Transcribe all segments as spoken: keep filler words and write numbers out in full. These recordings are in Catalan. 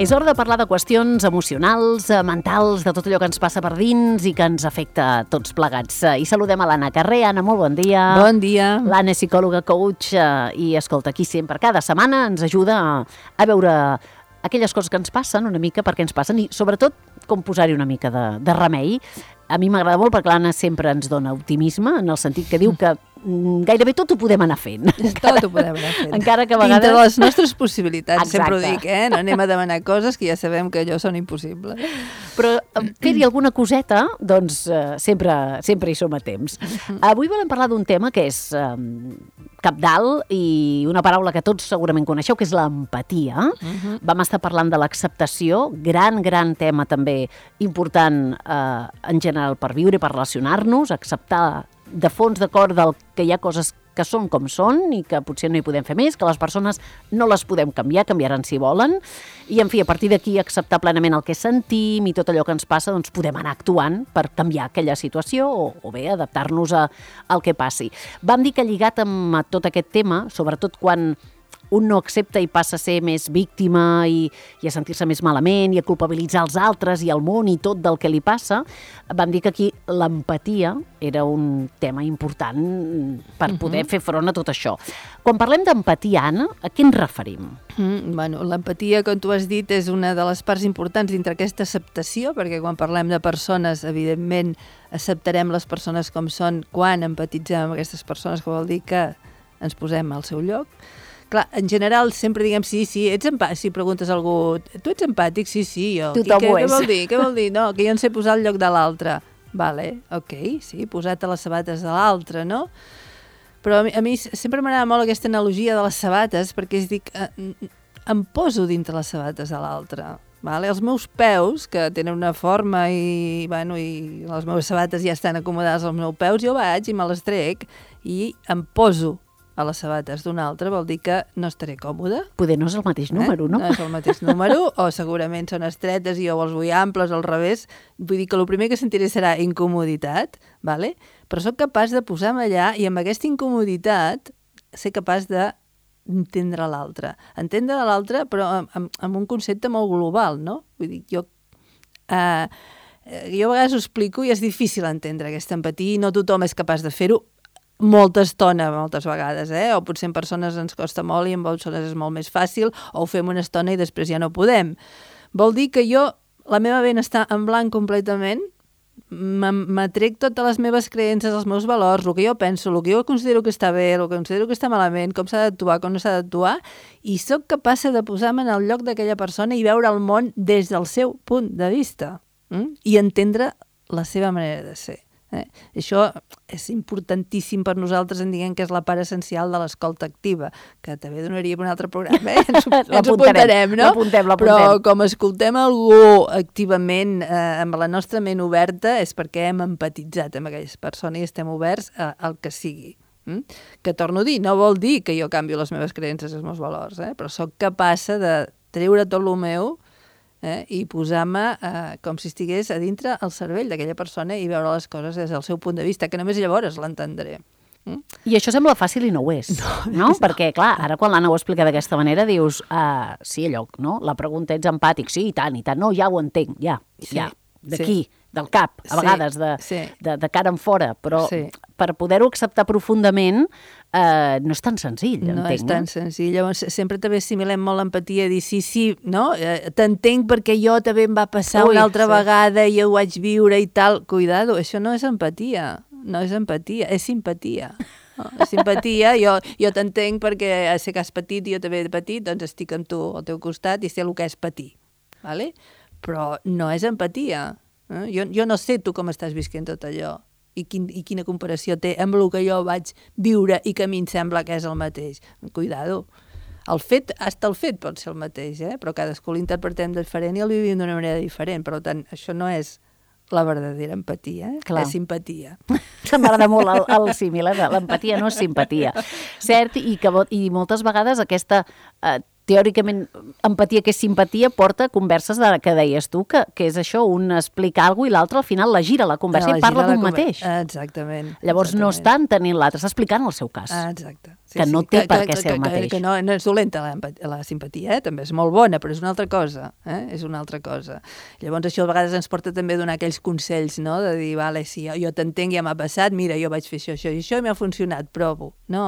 És hora de parlar de qüestions emocionals, mentals, de tot allò que ens passa per dins i que ens afecta a tots plegats. I saludem a l'Anna Carré. Anna, molt bon dia. Bon dia. L'Anna és psicòloga, coach i, escolta, aquí sempre, cada setmana ens ajuda a, a veure aquelles coses que ens passen una mica, perquè ens passen, i sobretot com posar-hi una mica de, de remei. A mi m'agrada molt perquè l'Anna sempre ens dona optimisme, en el sentit que diu que gairebé tot ho podem anar fent. Encara, tot ho podem anar fent. Encara que a vegades... Dintre de les nostres possibilitats, Exacte. Sempre ho dic, eh? No anem a demanar coses que ja sabem que allò són impossibles. Però fer-hi alguna coseta, doncs uh, sempre, sempre hi som a temps. Avui volem parlar d'un tema que és um, cabdal i una paraula que tots segurament coneixeu, que és l'empatia. Uh-huh. Vam estar parlant de l'acceptació, gran, gran tema també important uh, en general per viure i per relacionar-nos, acceptar de fons d'acord del que hi ha coses que són com són i que potser no hi podem fer més, que les persones no les podem canviar, canviaran si volen, i en fi, a partir d'aquí acceptar plenament el que sentim i tot allò que ens passa, doncs podem anar actuant per canviar aquella situació o, o bé adaptar-nos a, al que passi. Vam dir que lligat amb tot aquest tema, sobretot quan un no accepta i passa a ser més víctima i, i a sentir-se més malament i a culpabilitzar els altres i el món i tot del que li passa, vam dir que aquí l'empatia era un tema important per poder uh-huh. fer front a tot això. Quan parlem d'empatia, Anna, a què ens referim? Mm, bueno, l'empatia, com tu has dit, és una de les parts importants dintre aquesta acceptació, perquè quan parlem de persones, evidentment, acceptarem les persones com són quan empatitzem amb aquestes persones, que vol dir que ens posem al seu lloc. Clar, en general sempre diguem sí, sí, ets empàtic, si preguntes a algú, tu ets empàtic? Sí, sí, jo. Tothom què, ho és. Què vol dir? Què vol dir? No, que jo em sé posar al lloc de l'altre. Vale, ok, sí, posat a les sabates de l'altre, no? Però a mi, a mi sempre m'agrada molt aquesta analogia de les sabates, perquè és dic, em poso dintre les sabates de l'altre. Vale? Els meus peus, que tenen una forma i, bueno, i les meves sabates ja estan acomodades als meus peus, jo vaig i me les trec i em poso a les sabates d'un altre, vol dir que no estaré còmode. Poder no és el mateix número, eh? no? No és el mateix número, o segurament són estretes i jo els vull amples, al revés. Vull dir que el primer que sentiré serà incomoditat, vale? Però sóc capaç de posar-me allà i amb aquesta incomoditat ser capaç d'entendre l'altre. Entendre l'altre, però amb, amb, amb un concepte molt global, no? Vull dir, jo... Eh, jo a vegades ho explico i és difícil entendre aquesta empatia i no tothom és capaç de fer-ho molta estona, moltes vegades, eh? O potser en persones ens costa molt i en persones és molt més fàcil, o ho fem una estona i després ja no podem. Vol dir que jo, la meva ment està en blanc completament, m'atrec totes les meves creences, els meus valors, el que jo penso, el que jo considero que està bé, el que considero que està malament, com s'ha d'actuar, com no s'ha d'actuar, i sóc capaç de posar-me en el lloc d'aquella persona i veure el món des del seu punt de vista, mm? I entendre la seva manera de ser. Eh? Això és importantíssim per nosaltres, en diguem que és la part essencial de l'escolta activa, que també donaria per un altre programa, eh? ens, ens apuntarem, no? L'apuntem, l'apuntem. Però com escoltem algú activament eh, amb la nostra ment oberta és perquè hem empatitzat amb aquella persona i estem oberts a, al que sigui. Mm? Que torno a dir, no vol dir que jo canvio les meves creences i els meus valors, eh? Però sóc capaç de treure tot el meu Eh, i posar-me eh, com si estigués a dintre el cervell d'aquella persona i veure les coses des del seu punt de vista, que només llavors l'entendré. Mm? I això sembla fàcil i no ho és, no? no? Perquè, clar, ara quan l'Anna ho explica d'aquesta manera dius, uh, sí, allò, no? La pregunta, ets empàtic? Sí, i tant, i tant. No, ja ho entenc, ja, sí, ja. D'aquí, sí. del cap, a vegades, de, sí. de, de cara en fora, però sí. per poder-ho acceptar profundament eh, no és tan senzill, no entenc. No és tan senzill. Llavors, sempre també assimilem molt l'empatia, dir sí, sí, no? Eh, t'entenc perquè jo també em va passar Ui, una altra sí. vegada i jo ho vaig viure i tal. Cuidado, això no és empatia, no és empatia, és simpatia. No? Simpatia, jo, jo t'entenc perquè sé que has patit i jo també he patit, doncs estic amb tu al teu costat i sé el que és patir. Vale? Però no és empatia. Eh? Jo, jo no sé tu com estàs visquent tot allò i, quin, i quina comparació té amb el que jo vaig viure i que a mi em sembla que és el mateix. Cuidado. El fet, hasta el fet pot ser el mateix, eh? Però cadascú l'interpretem diferent i el vivim d'una manera diferent. Per tant, això no és la verdadera empatia, eh? Clar. És simpatia. M'agrada molt el, el símil, eh? L'empatia no és simpatia. Cert, i, que, i moltes vegades aquesta... Eh, teòricament, empatia que és simpatia porta converses de, que deies tu, que, que és això, un explica alguna cosa i l'altre al final la gira la conversa no, i parla d'un mateix. Exactament. Llavors exactament. no està entenent l'altre, està explicant el seu cas. Ah, exacte. Sí, que sí. no té que, per que, què ser que, el mateix. Que, que no, no és dolenta la, la simpatia, eh? També és molt bona, però és una altra cosa. Eh? És una altra cosa. Llavors això a vegades ens porta també a donar aquells consells, no? De dir, vale, sí, jo t'entenc, ja m'ha passat, mira, jo vaig fer això, això i això i m'ha funcionat, provo. No.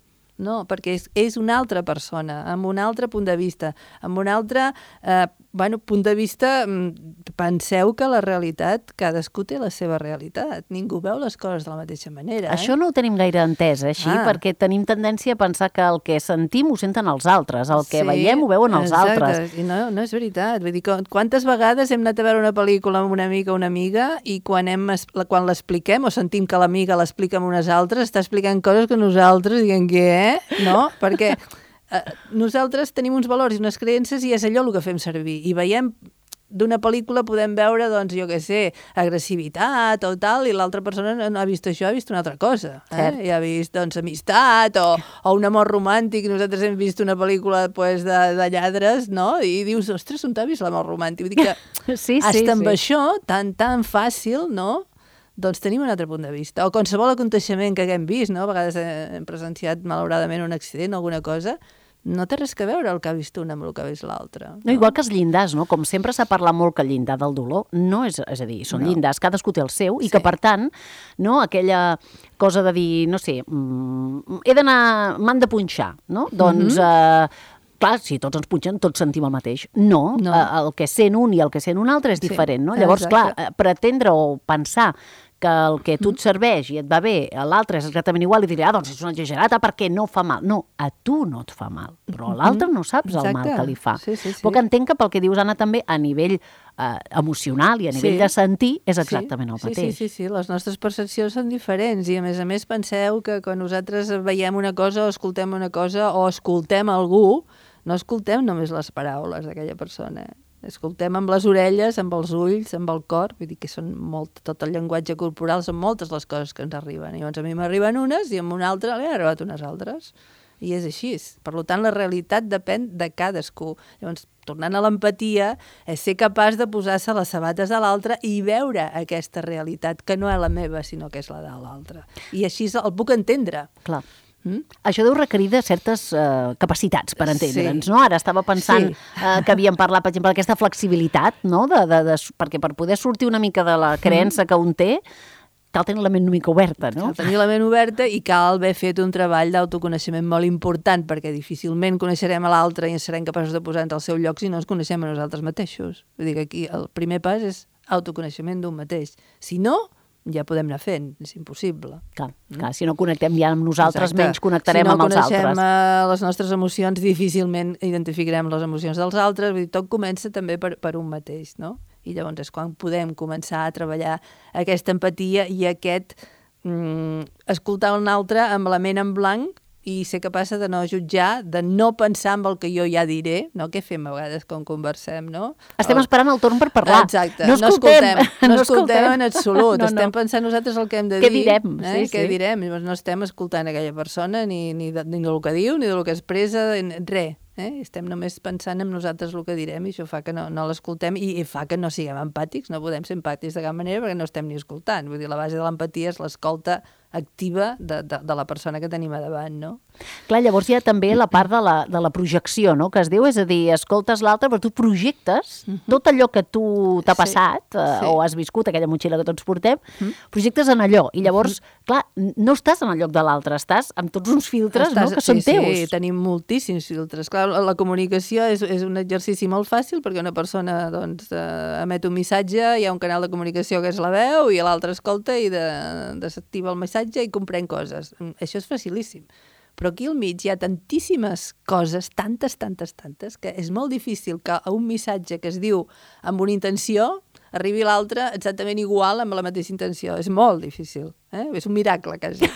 No, perquè és, és una altra persona, amb un altre punt de vista, amb un altre eh, bueno, punt de vista. Penseu que la realitat, cadascú té la seva realitat, ningú veu les coses de la mateixa manera. Això eh? no ho tenim gaire entès, eh, així, ah. perquè tenim tendència a pensar que el que sentim ho senten els altres, el que sí, veiem ho veuen els exacte. altres. I no, no és veritat, vull dir, quantes vegades hem anat a veure una pel·lícula amb una amiga o una amiga i quan, hem, quan l'expliquem o sentim que l'amiga l'explica amb unes altres, està explicant coses que nosaltres diguem què, no? Perquè eh, nosaltres tenim uns valors i unes creences i és allò el que fem servir. I veiem, d'una pel·lícula podem veure, doncs, jo què sé, agressivitat o tal, i l'altra persona no ha vist això, ha vist una altra cosa. Eh? I ha vist, doncs, amistat o, o un amor romàntic. Nosaltres hem vist una pel·lícula pues, de, de lladres, no? I dius, ostres, on t'ha vist l'amor romàntic? Vull dir que sí, sí, hasta amb sí. això, tan, tan fàcil, no?, doncs tenim un altre punt de vista. O qualsevol aconteixement que haguem vist, no? A vegades hem presenciat, malauradament, un accident o alguna cosa, no té res a veure el que ha vist un amb el que ha vist l'altre. No? No, igual que els llindars, no? Com sempre s'ha parlat molt que el llindar del dolor no és, és a dir, són no. llindars, cadascú té el seu, i sí. que, per tant, no, aquella cosa de dir, no sé, mm, he d'anar, m'han de punxar, no? Doncs... Mm-hmm. eh, clar, si tots ens punxen, tots sentim el mateix. No, no. Eh, el que sent un i el que sent un altre és diferent, no? Llavors, exacte. clar, pretendre o pensar que el que tu et serveix i et va bé, l'altre és exactament igual i diré, ah, doncs és una exagerata perquè no fa mal. No, a tu no et fa mal, però a l'altre no saps exacte. el mal que li fa. Sí, sí, sí. Però que entenc que pel que dius, Anna, també a nivell eh, emocional i a nivell sí. de sentir és exactament sí. el mateix. Sí, sí, sí, sí, les nostres percepcions són diferents i a més a més penseu que quan nosaltres veiem una cosa o escoltem una cosa o escoltem algú, no escoltem només les paraules d'aquella persona, escoltem amb les orelles, amb els ulls, amb el cor, vull dir que són molt, tot el llenguatge corporal, són moltes les coses que ens arriben. I llavors a mi m'arriben unes i amb una altra li han arribat unes altres. I és així. Per tant, la realitat depèn de cadascú. Llavors, tornant a l'empatia, és ser capaç de posar-se les sabates de l'altre i veure aquesta realitat, que no és la meva, sinó que és la de l'altre. I així el puc entendre. Clar. Mm? Això deu requerir de certes uh, capacitats per entendre'ns, sí. no? Ara estava pensant sí. uh, que havíem parlat, per exemple, d'aquesta flexibilitat, no? De, de, de, perquè per poder sortir una mica de la creença mm. que un té, cal tenir la ment una mica oberta, no? Cal tenir la ment oberta i cal haver fet un treball d'autoconeixement molt important, perquè difícilment coneixerem a l'altre i ens serem capaços de posar-nos al seu lloc si no ens coneixem a nosaltres mateixos. Vull dir que aquí el primer pas és autoconeixement d'un mateix. Si no, ja podem anar fent, és impossible. Clar, mm? clar, si no connectem ja amb nosaltres, Exacte. menys connectarem si no amb els altres. Si no coneixem les nostres emocions, difícilment identificarem les emocions dels altres, vull dir, tot comença també per, per un mateix, no? I llavors és quan podem començar a treballar aquesta empatia i aquest mm, escoltar un altre amb la ment en blanc i ser capaç de no jutjar, de no pensar en el que jo ja diré, no? Què fem a vegades quan conversem, no? Estem esperant el torn per parlar. Exacte. No escoltem. No escoltem, no escoltem en absolut. No, no. Estem pensant nosaltres el que hem de Què dir. direm? Eh? Sí, Què sí. direm? No estem escoltant aquella persona ni, ni, de, ni del que diu, ni del que expressa, res. Eh? Estem només pensant en nosaltres el que direm i això fa que no, no l'escoltem i, i fa que no siguem empàtics. No podem ser empàtics de cap manera perquè no estem ni escoltant. Vull dir, la base de l'empatia és l'escolta activa de, de, de la persona que tenim a davant, no? Clar, llavors hi ha també la part de la, de la projecció, no?, que es diu, és a dir, escoltes l'altre, però tu projectes uh-huh. tot allò que tu t'ha sí, passat eh, sí. o has viscut, aquella motxilla que tots portem, uh-huh. projectes en allò. I llavors, uh-huh. clar, no estàs en el lloc de l'altre, estàs amb tots uns filtres estàs, no?, que sí, són teus. Sí, tenim moltíssims filtres. Clar, la comunicació és, és un exercici molt fàcil perquè una persona doncs, eh, emet un missatge, hi ha un canal de comunicació que és la veu i l'altre escolta i de, desactiva el missatge i comprèn coses. Això és facilíssim. Però aquí al mig hi ha tantíssimes coses, tantes, tantes, tantes, que és molt difícil que a un missatge que es diu amb una intenció arribi l'altre exactament igual amb la mateixa intenció. És molt difícil. Eh? És un miracle, quasi.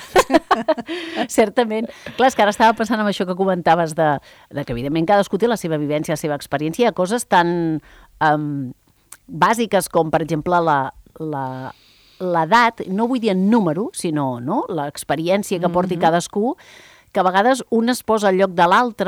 Certament. Clar, és que ara estava pensant en això que comentaves de, de que, evidentment, cadascú té la seva vivència, la seva experiència. Hi ha coses tan um, bàsiques com, per exemple, la... la l'edat, no vull dir en número, sinó no? l'experiència que porti mm-hmm. cadascú, que a vegades un es posa al lloc de l'altre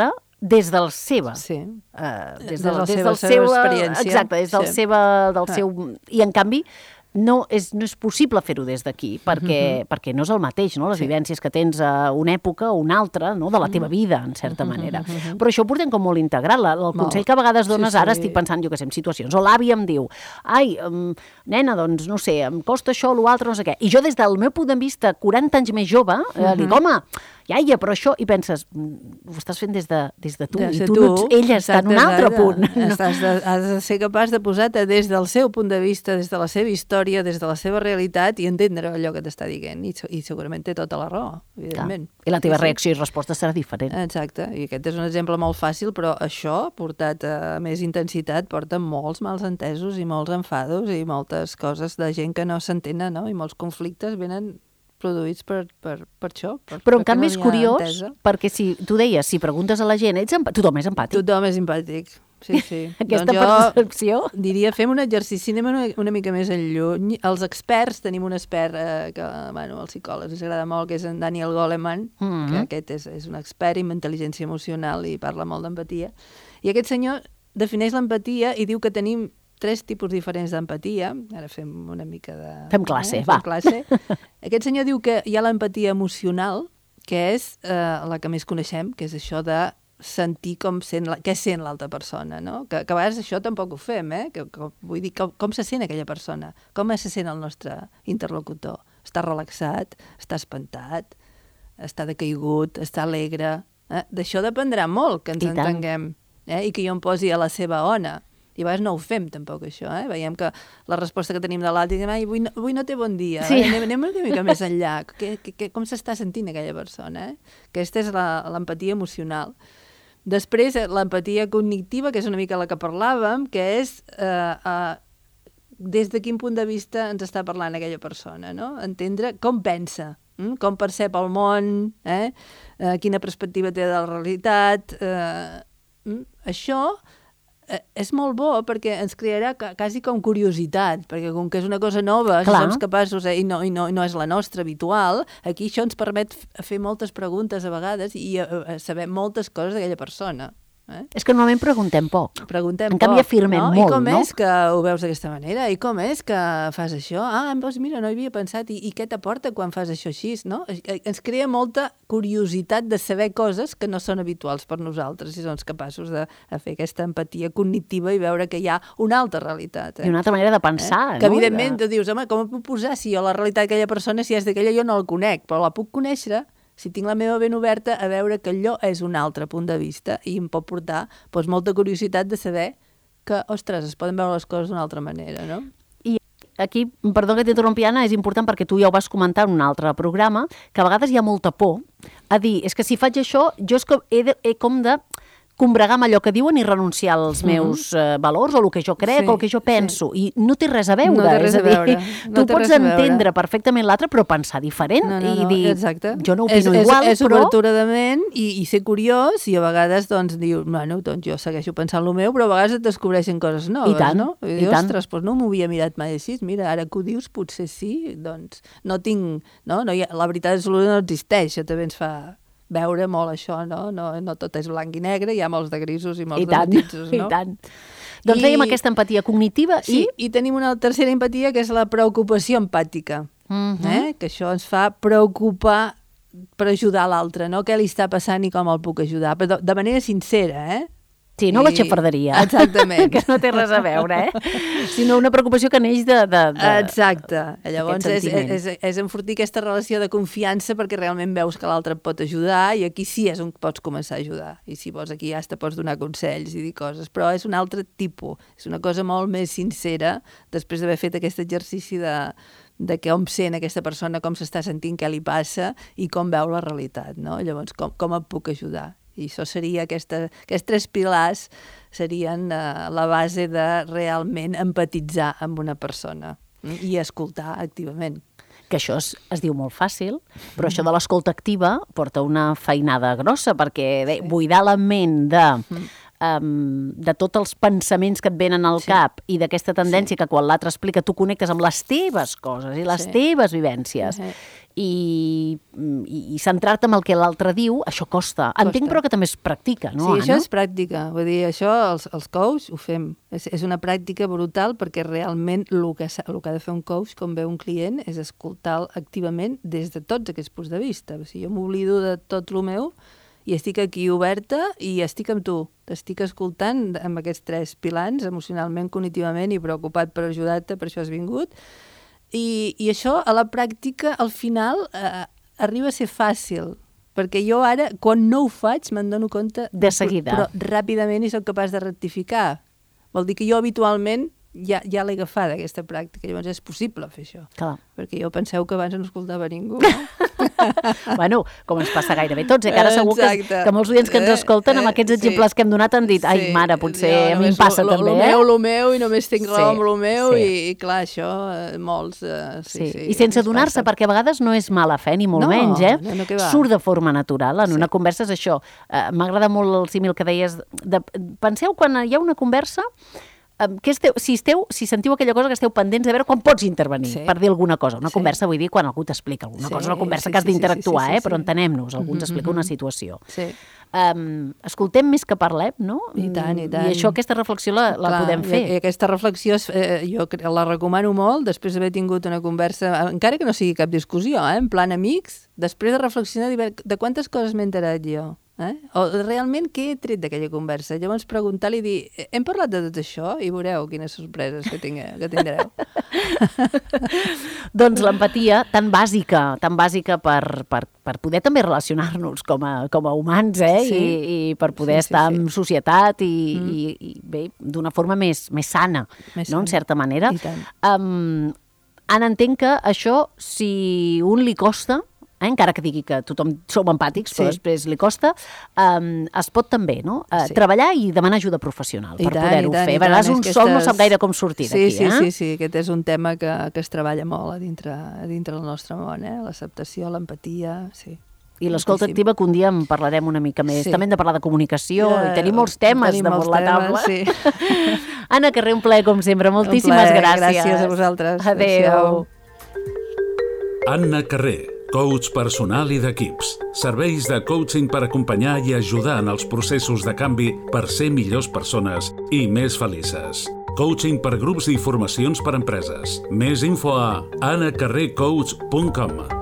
des de la seva. Sí. Uh, des, Des de, de la des seva, del seva seu, experiència. exacte, des del, Sí. seva, del Ah. seu... I, en canvi, no és, no és possible fer-ho des d'aquí, perquè, uh-huh. perquè no és el mateix, no? Les Sí. vivències que tens a una època o una altra, no? De la teva vida, en certa manera. Uh-huh. Però això ho portem com molt integrat. La, el consell Molt. que a vegades dones, Sí, sí. ara estic pensant, jo que sé, en situacions, o l'àvia em diu, ai, um, nena, doncs, no sé, em costa això, l'altre, no sé què. I jo, des del meu punt de vista, quaranta anys més jove, eh, dic, home, iaia, però això... I penses, mm, ho estàs fent des de, des de tu, Des i de tu, no ets, ella està en un altre exacte. punt. No? Estàs de, has de ser capaç de posar-te des del seu punt de vista, des de la seva història, des de la seva realitat i entendre allò que t'està dient. I, i segurament té tota la raó, evidentment. Clar. I la teva Sí, sí. reacció i resposta serà diferent. Exacte, i aquest és un exemple molt fàcil, però això, portat a més intensitat, porta molts mals entesos i molts enfados i moltes coses de gent que no s'entenen, no? I molts conflictes venen produïts per, per, per això. Per, Però en perquè canvi no és hi ha curiós, entesa. perquè si tu deies, si preguntes a la gent, ets emp... tothom és empàtic. Tothom és simpàtic, sí, sí. Aquesta doncs percepció... diria, fem un exercici, anem una, una mica més enlluny. Els experts, tenim un expert eh, que, bueno, als psicòlegs els agrada molt, que és en Daniel Goleman, Mm-hmm. que aquest és, és un expert en intel·ligència emocional i parla molt d'empatia. I aquest senyor defineix l'empatia i diu que tenim tres tipus diferents d'empatia. Ara fem una mica de... Fem classe, eh? va. Fem classe. Aquest senyor diu que hi ha l'empatia emocional, que és eh, la que més coneixem, que és això de sentir com sent la, què sent l'altra persona, no? Que, que a vegades això tampoc ho fem, eh? Que, que, vull dir, com, com se sent aquella persona? Com se sent el nostre interlocutor? Està relaxat? Està espantat? Està decaigut? Està alegre? Eh? D'això dependrà molt que ens I tant. entenguem, eh? I que jo em posi a la seva ona. I a vegades no ho fem, tampoc, això, eh? Veiem que la resposta que tenim de l'altre, diguem, ai, avui no, avui no té bon dia, Sí. eh? anem, anem una mica més enllà. Que, que, que, com s'està sentint aquella persona, eh? Aquesta és la- l'empatia emocional. Després, eh, l'empatia cognitiva, que és una mica la que parlàvem, que és eh, eh, des de quin punt de vista ens està parlant aquella persona, no? Entendre com pensa, mm? Com percep el món, eh? Eh, quina perspectiva té de la realitat. Eh, mm? Això eh, és molt bo perquè ens crearà ca quasi com curiositat, perquè com que és una cosa nova, si Clar. som capaços, eh, i, no, i, no, i no és la nostra habitual, aquí això ens permet f- fer moltes preguntes a vegades i a, a saber moltes coses d'aquella persona. Eh? És que normalment preguntem poc. Preguntem En canvi, poc, afirmem no? molt, I com no? és que ho veus d'aquesta manera? I com és que fas això? Ah, doncs mira, no hi havia pensat. I, i què t'aporta quan fas això així? No? Ens crea molta curiositat de saber coses que no són habituals per nosaltres si som capaços de, de fer aquesta empatia cognitiva i veure que hi ha una altra realitat. Eh? I una altra manera de pensar, eh? Que no? evidentment De... tu dius, home, com em puc posar si jo la realitat d'aquella persona, si és d'aquella jo no la conec, però la puc conèixer si tinc la meva ben oberta a veure que allò és un altre punt de vista i em pot portar doncs, molta curiositat de saber que, ostres, es poden veure les coses d'una altra manera, no? I aquí, perdó que t'interrompi, Anna, és important perquè tu ja ho vas comentar en un altre programa, que a vegades hi ha molta por a dir, és que si faig això, jo és com, he, de, he com de combregar amb allò que diuen i renunciar als meus uh, valors o el que jo crec Sí, o el que jo penso. I no té res a veure. No té res és a a veure, dir, no tu té pots res a veure. entendre perfectament l'altre, però pensar diferent No, no, i no, dir, exacte. jo no és, opino és, igual, és però... obertura de ment i, i ser curiós i a vegades doncs dius, bueno, doncs jo segueixo pensant el meu, però a vegades et descobreixen coses noves, I tant, no? I, i dius, tant. ostres, doncs no m'ho havia mirat mai així, mira, ara que ho dius potser sí, doncs no tinc, no? no hi ha, la veritat absoluta no existeix, això també ens fa veure molt això, no? No, no tot és blanc i negre, hi ha molts de grisos i molts I de tant, matisos, no? i tant. Doncs I- dèiem aquesta empatia cognitiva Sí, i... i tenim una tercera empatia que és la preocupació empàtica, Mhm. eh? Que això ens fa preocupar per ajudar l'altre, no? Què li està passant i com el puc ajudar, però de, de manera sincera, eh? Sí, no la I- xafarderia. Exactament. Que no té res a veure, eh? Sinó una preocupació que neix de... de, de... Exacte. Llavors és, sentiment. és, és enfortir aquesta relació de confiança perquè realment veus que l'altre et pot ajudar i aquí sí és on pots començar a ajudar. I si vols aquí ja te pots donar consells i dir coses, però és un altre tipus, és una cosa molt més sincera després d'haver fet aquest exercici de, de com sent aquesta persona, com s'està sentint, què li passa i com veu la realitat, no? Llavors, com, com et puc ajudar? I això seria, aquesta, aquests tres pilars serien uh, la base de realment empatitzar amb una persona mm? I escoltar activament. Que això es, es diu molt fàcil, però això de l'escolta activa porta una feinada grossa, perquè de, Sí. buidar la ment de... um, de tots els pensaments que et venen al Sí. cap i d'aquesta tendència que quan l'altre explica tu connectes amb les teves coses i les Sí. teves vivències Uh-huh. i, i, i centrar-te en el que l'altre diu, això costa. costa. Entenc però que també es practica, no, Sí, Anna? això és pràctica. Vull dir, això els, els coach ho fem. És, és una pràctica brutal perquè realment el que, el que ha de fer un coach, com ve un client, és escoltar-lo activament des de tots aquests punts de vista. O sigui, jo m'oblido de tot el meu i estic aquí oberta i estic amb tu. T'estic escoltant amb aquests tres pilans, emocionalment, cognitivament i preocupat per ajudar-te, per això has vingut. I, i això, a la pràctica, al final, eh, arriba a ser fàcil. Perquè jo ara, quan no ho faig, me'n dono compte... De seguida. Però, però ràpidament i soc capaç de rectificar. Vol dir que jo habitualment ja, ja l'he agafada, aquesta pràctica. Llavors és possible fer això. Clar. Perquè jo penseu que abans no escoltava ningú, no? Bueno, com ens passa gairebé tots, eh? Que ara segur que, que molts oients que ens escolten amb aquests exemples sí. que hem donat han dit, ai, mare, potser jo, a mi em passa lo, també, lo eh? Lo meu, lo meu, i només tinc raó sí, amb lo meu, sí. i, i clar, això, eh, molts... Eh, sí, sí. sí, I sense adonar-se, perquè a vegades no és mala fe, ni molt no, menys, eh? No, no, surt de forma natural, en sí. una conversa és això. Uh, M'agrada molt el símil que deies. De... Penseu quan hi ha una conversa... Que esteu, si, esteu, si sentiu aquella cosa que esteu pendents de veure quan pots intervenir, sí. per dir alguna cosa. Una sí. conversa, vull dir, quan algú t'explica alguna sí, cosa, una conversa sí, que has d'interactuar, sí, sí, sí, sí, eh? Però entenem-nos, algú ens explica una situació. Sí. Um, escoltem més que parlem, no? I tant, i tant. I això, aquesta reflexió la, la Clar, podem fer. I, i aquesta reflexió eh, jo la recomano molt després d'haver tingut una conversa, encara que no sigui cap discussió, eh, en plan amics, després de reflexionar de quantes coses m'he enterat jo. Eh? O realment què he tret d'aquella conversa. Llavors preguntar-li i dir, hem parlat de tot això? I veureu quines sorpreses que, tingueu, que tindreu. Doncs l'empatia, tan bàsica, tan bàsica per, per, per poder també relacionar-nos com a, com a humans, eh? Sí. I, i per poder sí, sí, estar sí. en societat i, mm. i, i bé, d'una forma més, més sana, més no? sana. En certa manera. Um, Anna, entenc que això, si un li costa, Eh, encara que digui que tothom som empàtics, però sí. després li costa, um, es pot també no? uh, sí. treballar i demanar ajuda professional I per poder-ho fer. A vegades un sol no sap gaire com sortir sí, d'aquí. Sí, eh? sí, sí, aquest és un tema que, que es treballa molt a dintre, a dintre del nostre món, eh? L'acceptació, l'empatia, sí. I l'escolta activa, que un dia en parlarem una mica més. Sí. També hem de parlar de comunicació, ja, i tenim molts temes tenim damunt la taula. Sí. Anna Carrer, un plaer com sempre. Moltíssimes plaer, gràcies. Gràcies a vosaltres. Adéu. Anna Carrer, coach personal i d'equips. Serveis de coaching per acompanyar i ajudar en els processos de canvi per ser millors persones i més felices. Coaching per grups i formacions per empreses. Més info a anna carrer coach punt com.